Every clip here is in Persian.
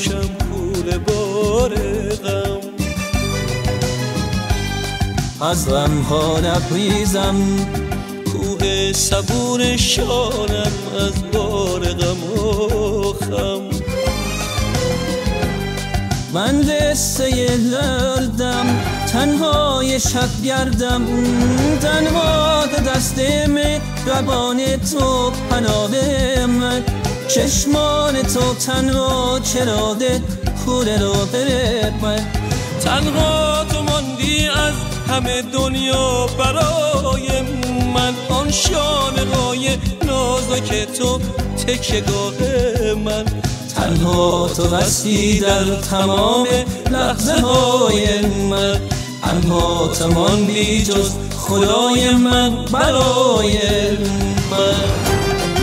دوشم کوله بار غم. از غمها نپریزم کوه صبور شانم از بار غم و خم. من قصه دردم تنهای شب گردم، تنها دست مهربان تو پناه من. چشمان تو تنها چراغ کوره رو بره من. تنها تو ماندی از همه دنیا برای من، آن شانه‌های نازک تو تکیه‌گاه من. تنها تو هستی در تمام لحظه های من، تنها تو ماندی جز خدای من برای من.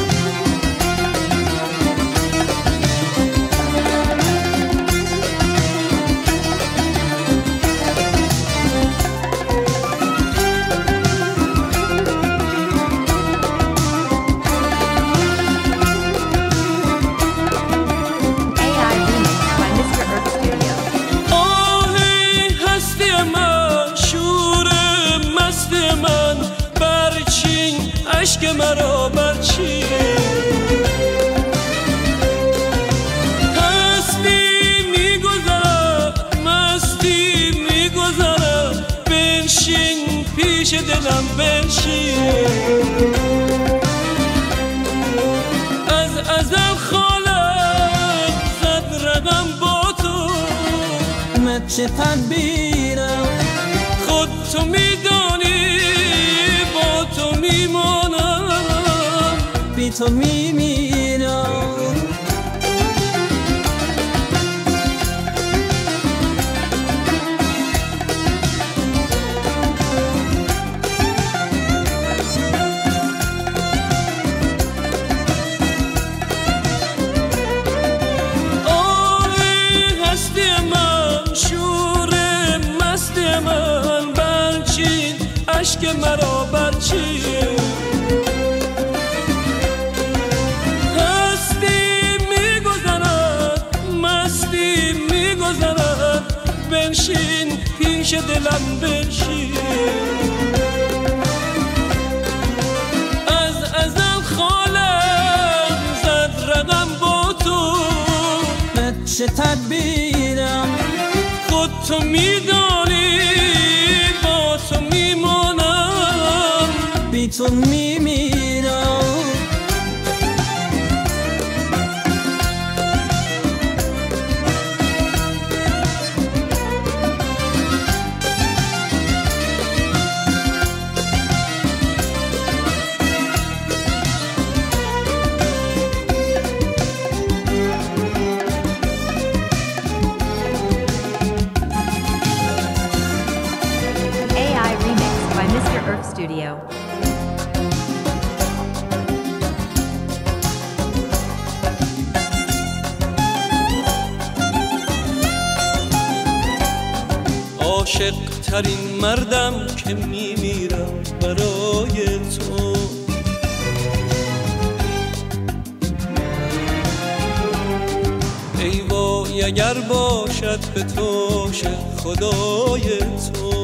عشق مرا برچین هستی میگذرم، مستی میگذرم. بنشین پیش دلم بنشین. از ازل خالق زد رقم با تو، من چه تدبیرم خود تو میدانی. با تو میمانم بی تو میمیرم. آه هستی من، شور مستی من، برچین عشق مرا برچین. بنشین پیش دلم بنشین. از ازل خالق زد رقم با تو، من چه تدبیرم خود تو میدانی. با تو میمانم بی تو میمیرم. Studio. عاشق ترین مردم که میمیرم برای تو. ای وای اگر باشد به تو خدای تو.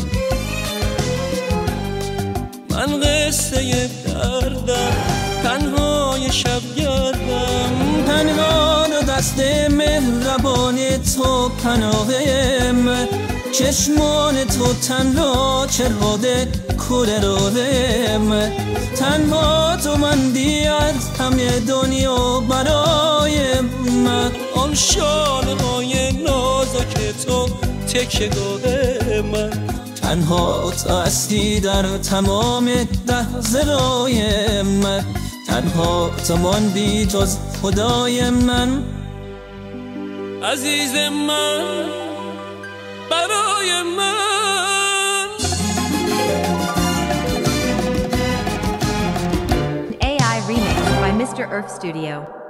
من قصه دردم تنهای شب گردم، تنها دست مهربان تو پناه من. چشمان تو تنها چراغ کوره راه من. تنها تو ماندی از همه دنیا برای من، آن شانه‌های نازک تو تکیه‌گاه من. تنها تو هستی در تمام لحظه‌های من، تنها تو ماندی جز خدای من. عزیز من برای من. AI remix by Mr. Earth Studio.